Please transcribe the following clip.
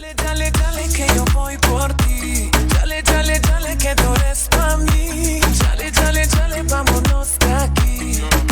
Dale, dale que yo voy por ti. Dale, dale, dale que tú eres pa' mí. Dale, dale, dale, vámonos de aquí.